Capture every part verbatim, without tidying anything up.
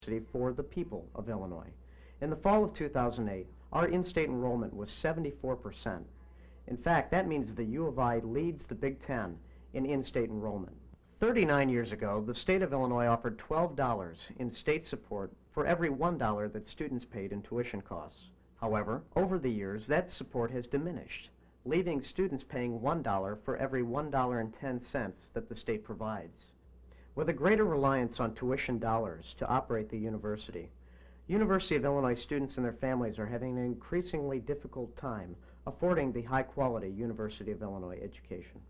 For the people of Illinois. In the fall of two thousand eight, our in-state enrollment was seventy-four percent. In fact, that means the U of I leads the Big Ten in in-state enrollment. thirty-nine years ago, the state of Illinois offered twelve dollars in state support for every one dollar that students paid in tuition costs. However, over the years, that support has diminished, leaving students paying one dollar for every one dollar and ten cents that the state provides. With a greater reliance on tuition dollars to operate the university, University of Illinois students and their families are having an increasingly difficult time affording the high-quality University of Illinois education.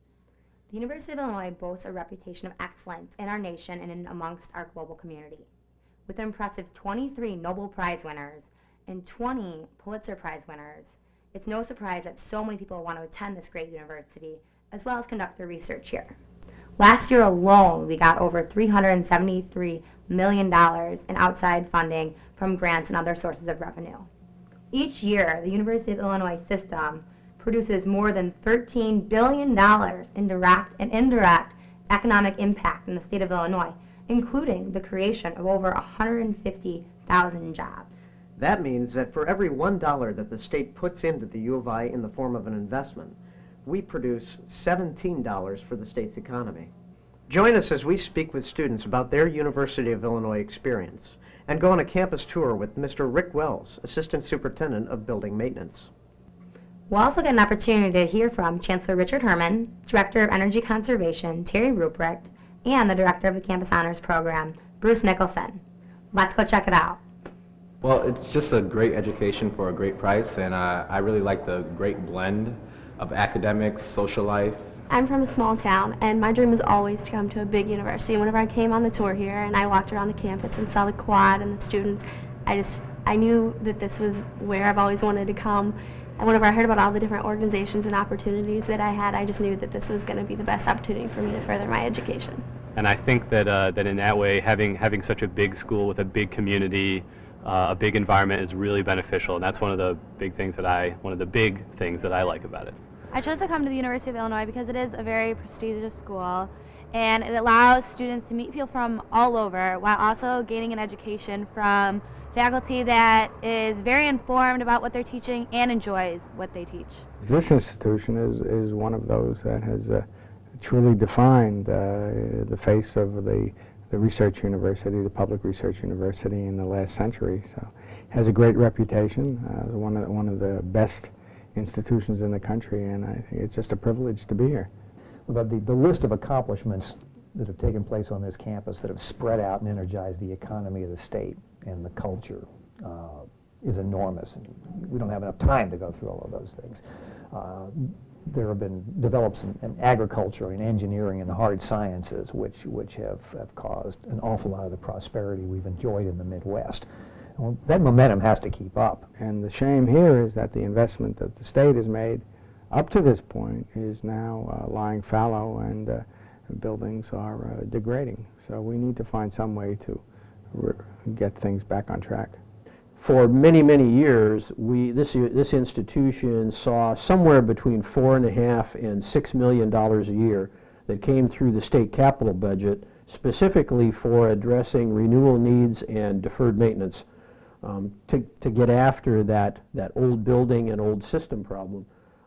The University of Illinois boasts a reputation of excellence in our nation and in amongst our global community. With an impressive twenty-three Nobel Prize winners and twenty Pulitzer Prize winners, it's no surprise that so many people want to attend this great university as well as conduct their research here. Last year alone, we got over three hundred seventy-three million dollars in outside funding from grants and other sources of revenue. Each year, the University of Illinois system produces more than thirteen billion dollars in direct and indirect economic impact in the state of Illinois, including the creation of over one hundred fifty thousand jobs. That means that for every one dollar that the state puts into the U of I in the form of an investment, we produce seventeen dollars for the state's economy. Join us as we speak with students about their University of Illinois experience and go on a campus tour with Mister Rick Wells, Assistant Superintendent of Building Maintenance. We'll also get an opportunity to hear from Chancellor Richard Herman, Director of Energy Conservation Terry Ruprecht, and the Director of the Campus Honors Program, Bruce Mickelson. Let's go check it out. Well, it's just a great education for a great price, and uh, I really like the great blend of academics, social life. I'm from a small town, and my dream was always to come to a big university. Whenever I came on the tour here and I walked around the campus and saw the quad and the students, I just, I knew that this was where I've always wanted to come. And whenever I heard about all the different organizations and opportunities that I had, I just knew that this was going to be the best opportunity for me to further my education. And I think that, uh, that in that way, having, having such a big school with a big community, uh, a big environment is really beneficial. And that's one of the big things that I, one of the big things that I like about it. I chose to come to the University of Illinois because it is a very prestigious school, and it allows students to meet people from all over while also gaining an education from faculty that is very informed about what they're teaching and enjoys what they teach. This institution is, is one of those that has uh, truly defined uh, the face of the, the research university, the public research university in the last century. So it has a great reputation, uh, one of the, one of the best institutions in the country, and I think it's just a privilege to be here. Well, the, the list of accomplishments that have taken place on this campus that have spread out and energized the economy of the state and the culture uh, is enormous. And we don't have enough time to go through all of those things. Uh, there have been develops in, in agriculture and engineering and the hard sciences, which, which have, have caused an awful lot of the prosperity we've enjoyed in the Midwest. Well, that momentum has to keep up. And the shame here is that the investment that the state has made up to this point is now uh, lying fallow, and uh, buildings are uh, degrading. So we need to find some way to r get things back on track. For many, many years, we this this institution saw somewhere between four and a half and six million dollars a year that came through the state capital budget, specifically for addressing renewal needs and deferred maintenance. Um, to, to get after that, that old building and old system problem.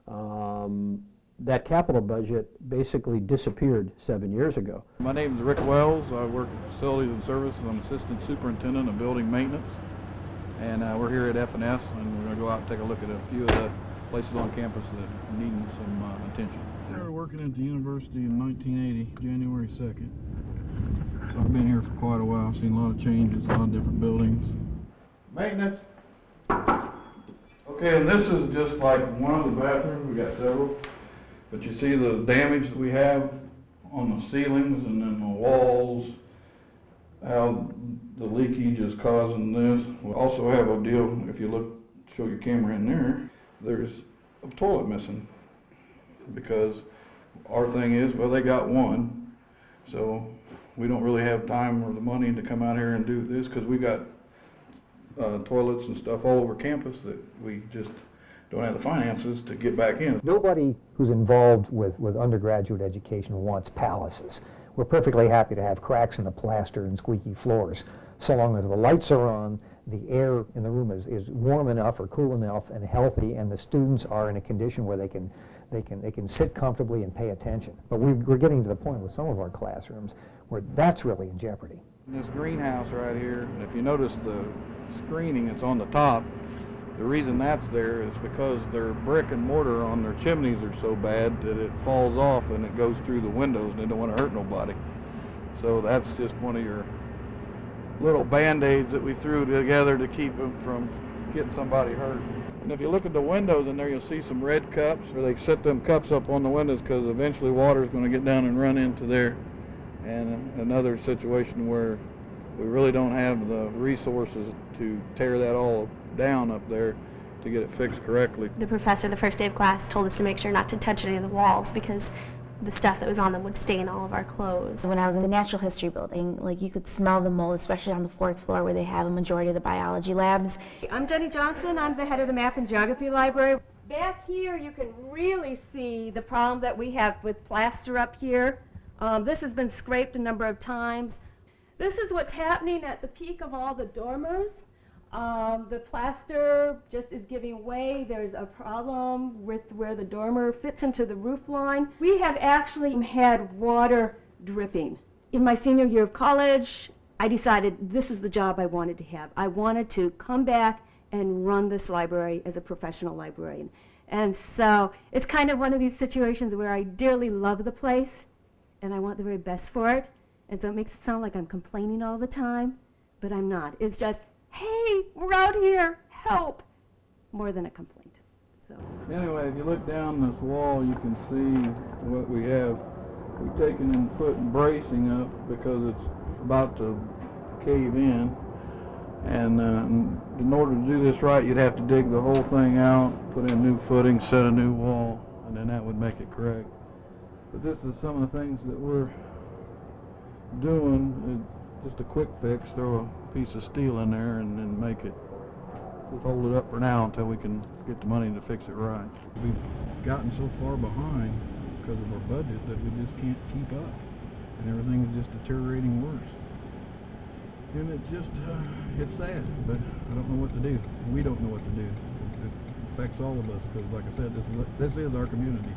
Um, that capital budget basically disappeared seven years ago. My name is Rick Wells. I work at Facilities and Services. I'm Assistant Superintendent of Building Maintenance. And uh, we're here at F and S, and we're going to go out and take a look at a few of the places on campus that need some uh, attention. I started working at the university in nineteen eighty, January second. So I've been here for quite a while. I've seen a lot of changes, a lot of different buildings. Maintenance. Okay, and this is just like one of the bathrooms. We got several, but you see the damage that we have on the ceilings and then the walls, how the leakage is causing this. We also have a deal, if you look, show your camera in there, there's a toilet missing, because our thing is, well, they got one, so we don't really have time or the money to come out here and do this, because we got Uh, toilets and stuff all over campus that we just don't have the finances to get back in. Nobody who's involved with, with undergraduate education wants palaces. We're perfectly happy to have cracks in the plaster and squeaky floors. so long as the lights are on, the air in the room is, is warm enough or cool enough and healthy, and the students are in a condition where they can, they can, they can sit comfortably and pay attention. But we, we're getting to the point with some of our classrooms where that's really in jeopardy. This greenhouse right here, and if you notice the screening that's on the top, the reason that's there is because their brick and mortar on their chimneys are so bad that it falls off and it goes through the windows, and they don't want to hurt nobody. So that's just one of your little band-aids that we threw together to keep them from getting somebody hurt. And if you look at the windows in there, you'll see some red cups, where they set them cups up on the windows because eventually water is going to get down and run into there. And another situation where we really don't have the resources to tear that all down up there to get it fixed correctly. The professor the first day of class told us to make sure not to touch any of the walls because the stuff that was on them would stain all of our clothes. When I was in the natural history building, like you could smell the mold, especially on the fourth floor where they have a majority of the biology labs. I'm Jenny Johnson. I'm the head of the Map and Geography Library. Back here you can really see the problem that we have with plaster up here. Um, this has been scraped a number of times. This is what's happening at the peak of all the dormers. Um, the plaster just is giving way. There's a problem with where the dormer fits into the roof line. We have actually had water dripping. In my senior year of college, I decided this is the job I wanted to have. I wanted to come back and run this library as a professional librarian. And so it's kind of one of these situations where I dearly love the place and I want the very best for it. And so it makes it sound like I'm complaining all the time, but I'm not. It's just, hey, we're out here, help, more than a complaint. So anyway, if you look down this wall, you can see what we have. We've taken and put bracing up because it's about to cave in. And uh, in order to do this right, you'd have to dig the whole thing out, put in new footing, set a new wall, and then that would make it correct. But this is some of the things that we're doing. Just a quick fix, throw a piece of steel in there and then make it, just hold it up for now until we can get the money to fix it right. We've gotten so far behind because of our budget that we just can't keep up, and everything is just deteriorating worse. And it just, uh, it's sad, but I don't know what to do. We don't know what to do. It, it affects all of us because, like I said, this is, this is our community.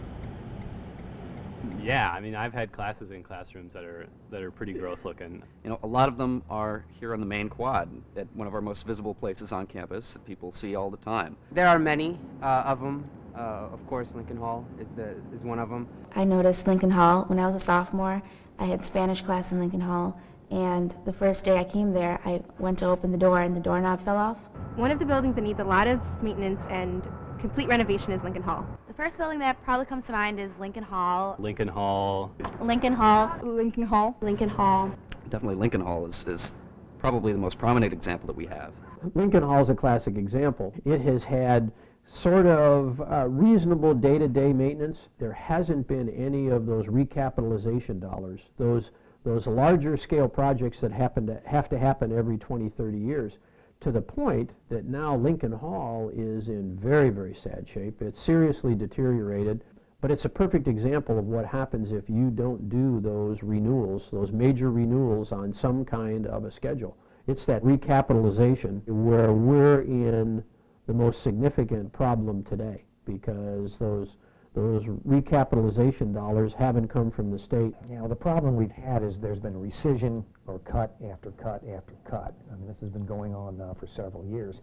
Yeah, I mean, I've had classes in classrooms that are that are pretty gross looking. You know, a lot of them are here on the main quad, at one of our most visible places on campus that people see all the time. There are many uh, of them. Uh, of course, Lincoln Hall is the is one of them. I noticed Lincoln Hall when I was a sophomore. I had Spanish class in Lincoln Hall, and the first day I came there, I went to open the door and the doorknob fell off. One of the buildings that needs a lot of maintenance and complete renovation is Lincoln Hall. The first building that probably comes to mind is Lincoln Hall. Lincoln Hall. Lincoln Hall. Lincoln Hall. Lincoln Hall. Definitely Lincoln Hall is, is probably the most prominent example that we have. Lincoln Hall is a classic example. It has had sort of uh, reasonable day-to-day maintenance. There hasn't been any of those recapitalization dollars, those, those larger scale projects that happen to, have to happen every twenty, thirty years. To the point that now Lincoln Hall is in very, very sad shape. It's seriously deteriorated, but it's a perfect example of what happens if you don't do those renewals, those major renewals on some kind of a schedule. It's that recapitalization where we're in the most significant problem today because those those recapitalization dollars haven't come from the state. You know, the problem we've had is there's been rescission or cut after cut after cut. I mean, this has been going on now for several years.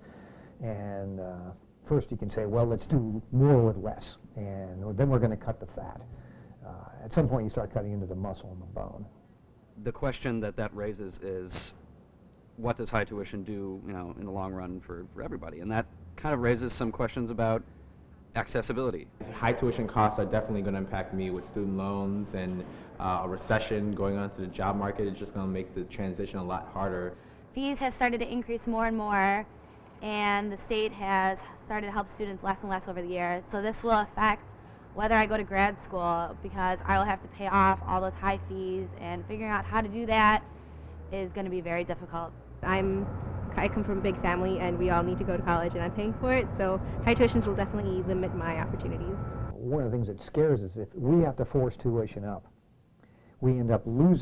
And uh, first you can say, well, let's do more with less, and then we're going to cut the fat. Uh, at some point you start cutting into the muscle and the bone. The question that that raises is, what does high tuition do, you know, in the long run for, for everybody? And that kind of raises some questions about accessibility. High tuition costs are definitely going to impact me with student loans and uh, a recession going on to the job market. It's just going to make the transition a lot harder. Fees have started to increase more and more, and the state has started to help students less and less over the years. So this will affect whether I go to grad school because I will have to pay off all those high fees, and figuring out how to do that is going to be very difficult. I'm I come from a big family and we all need to go to college and I'm paying for it, so high tuitions will definitely limit my opportunities. One of the things that scares us is if we have to force tuition up, we end up losing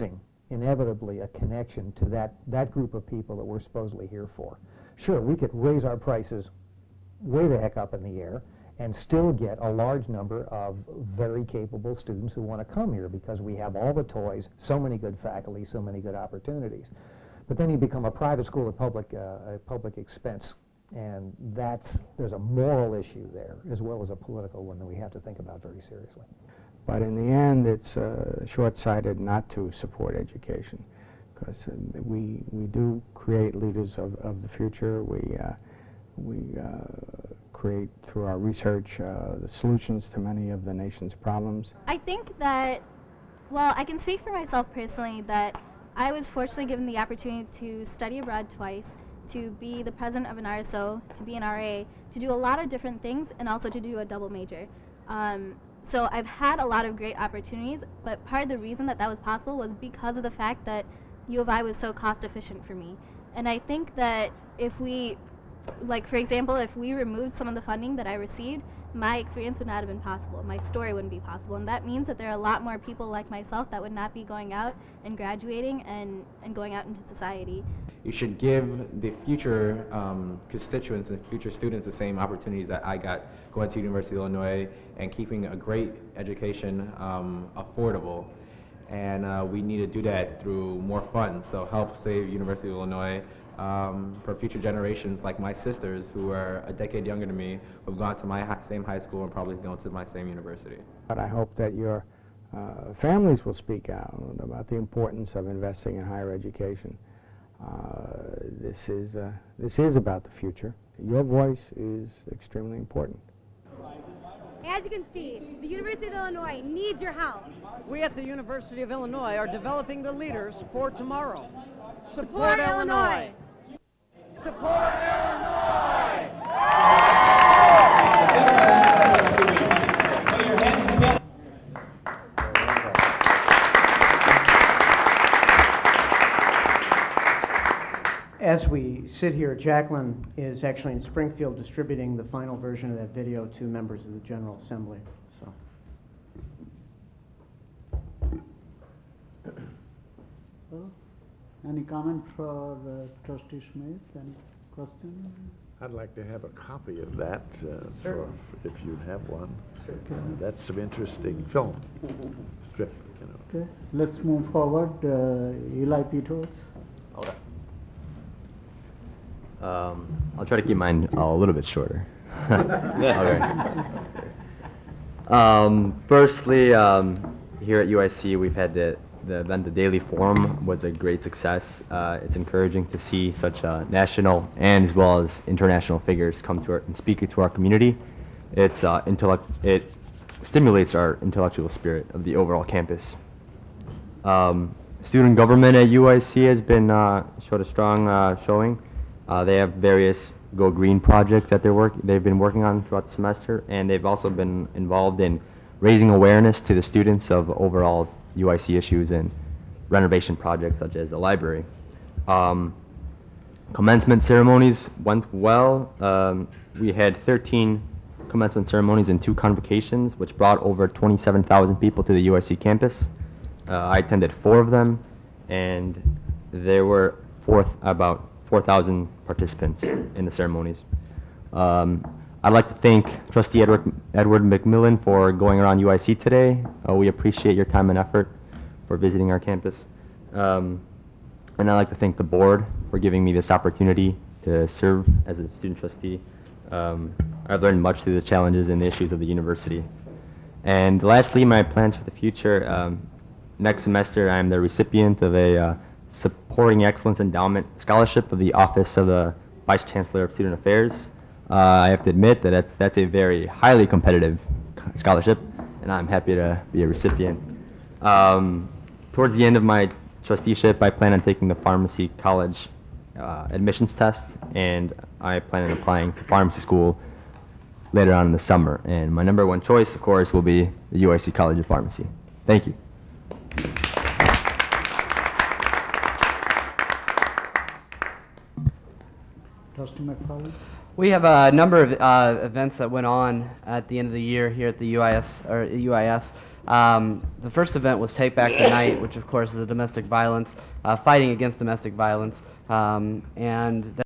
inevitably a connection to that, that group of people that we're supposedly here for. Sure, we could raise our prices way the heck up in the air and still get a large number of very capable students who want to come here because we have all the toys, so many good faculty, so many good opportunities. But then you become a private school at public, uh, a public expense, and that's, there's a moral issue there as well as a political one that we have to think about very seriously. But in the end, it's uh, short-sighted not to support education, because uh, we, we do create leaders of, of the future. We, uh, we uh, create, through our research, uh, the solutions to many of the nation's problems. I think that, well, I can speak for myself personally, that I was fortunately given the opportunity to study abroad twice, to be the president of an R S O, to be an R A, to do a lot of different things, and also to do a double major. Um, so I've had a lot of great opportunities, but part of the reason that that was possible was because of the fact that U of I was so cost efficient for me. And I think that if we, like for example, if we removed some of the funding that I received, my experience would not have been possible. My story wouldn't be possible. And that means that there are a lot more people like myself that would not be going out and graduating and, and going out into society. You should give the future um, constituents and future students the same opportunities that I got going to University of Illinois and keeping a great education um, affordable. And uh, we need to do that through more funds. So help save University of Illinois um, for future generations like my sisters who are a decade younger than me, who have gone to my hi same high school and probably gone to my same university. But I hope that your uh, families will speak out about the importance of investing in higher education. Uh, this is, uh, this is about the future. Your voice is extremely important. As you can see, the University of Illinois needs your help. We at the University of Illinois are developing the leaders for tomorrow. Support, Support Illinois. Illinois! Support Illinois! As we sit here, Jacqueline is actually in Springfield distributing the final version of that video to members of the General Assembly. So. Well, any comment for uh, Trustee Smith? Any question? I'd like to have a copy of that, uh, Sure. for, if you'd have one. Sure. Uh, that's some interesting film strip, you know. Okay, let's move forward. Uh, Eli Peters. Okay. Um, I'll try to keep mine a little bit shorter. Okay. Um, firstly, um, here at U I C, we've had the, the event, the Daily Forum was a great success. Uh, it's encouraging to see such uh, national and as well as international figures come to our, and speak to our community. It's, uh, intellect, it stimulates our intellectual spirit of the overall campus. Um, student government at U I C has been uh, showed a strong uh, showing. Uh, they have various Go Green projects that they're work they've been working on throughout the semester, and they've also been involved in raising awareness to the students of overall U I C issues and renovation projects such as the library. Um, commencement ceremonies went well. Um, we had thirteen commencement ceremonies and two convocations, which brought over twenty-seven thousand people to the U I C campus. Uh, I attended four of them, and there were four, about four thousand participants in the ceremonies. Um, I'd like to thank Trustee Edward, Edward McMillan for going around U I C today. Uh, we appreciate your time and effort for visiting our campus. Um, and I'd like to thank the board for giving me this opportunity to serve as a student trustee. Um, I've learned much through the challenges and the issues of the university. And lastly, my plans for the future. Um, next semester, I'm the recipient of a uh, Supporting Excellence Endowment Scholarship of the Office of the Vice Chancellor of Student Affairs. Uh, I have to admit that that's, that's a very highly competitive scholarship, and I'm happy to be a recipient. Um, towards the end of my trusteeship, I plan on taking the pharmacy college uh, admissions test, and I plan on applying to pharmacy school later on in the summer. And my number one choice, of course, will be the U I C College of Pharmacy. Thank you. Trustee McFarland. We have a number of uh, events that went on at the end of the year here at the U I S or U I S. Um, the first event was Take Back the Night, which of course is the domestic violence, uh, fighting against domestic violence, um, and that